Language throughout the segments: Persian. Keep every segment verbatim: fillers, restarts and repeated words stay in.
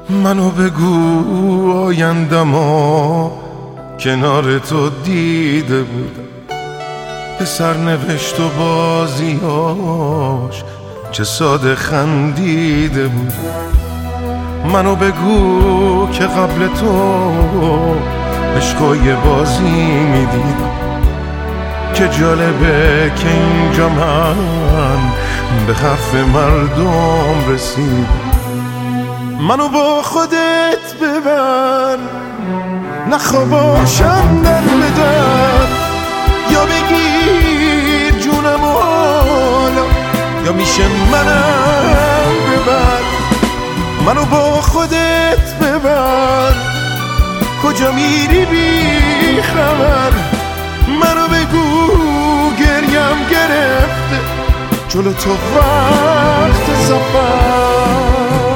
منو بگو آیندما کنار تو دیده بودم، به سرنوشت و بازیاش چه ساده خندیده بودم. منو بگو که قبل تو عشقای بازی میدیدم، که جالبه که اینجا من به حرف مردم رسیدم. منو با خودت ببر، نخوا باشم در بدر، یا بگیر جونم و حالا یا میشه منم ببر. منو با خودت ببر، کجا میری بی خبر. منو بگو گریم گرفته جلو تو وقت سفر.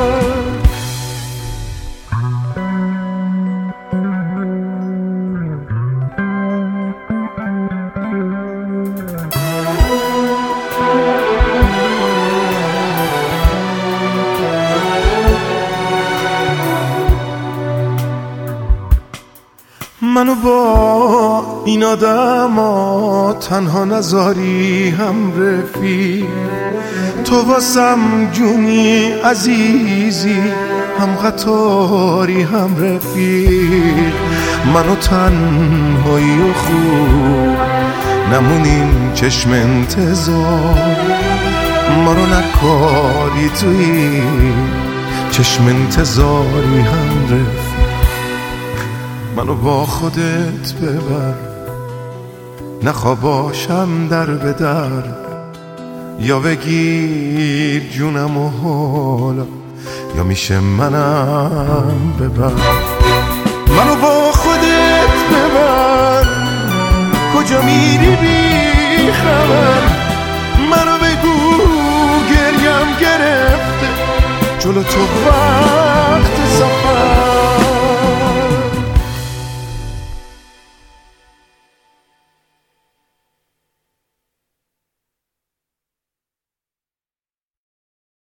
منو با این آدما تنها نذاری هم رفیق، تو واسم جونی عزیزی، هم قطاری هم رفیق. منو تنهایی و خوب نمونیم چشم انتظار، ما رو نکاری توی چشم انتظاری هم رفیق. منو با خودت ببر، نخوا باشم در به در، یا بگیر جونم و حالا یا میشه منم ببر. منو با خودت ببر، کجا میری بی خبر. منو بگو گریم گرفته جلو تو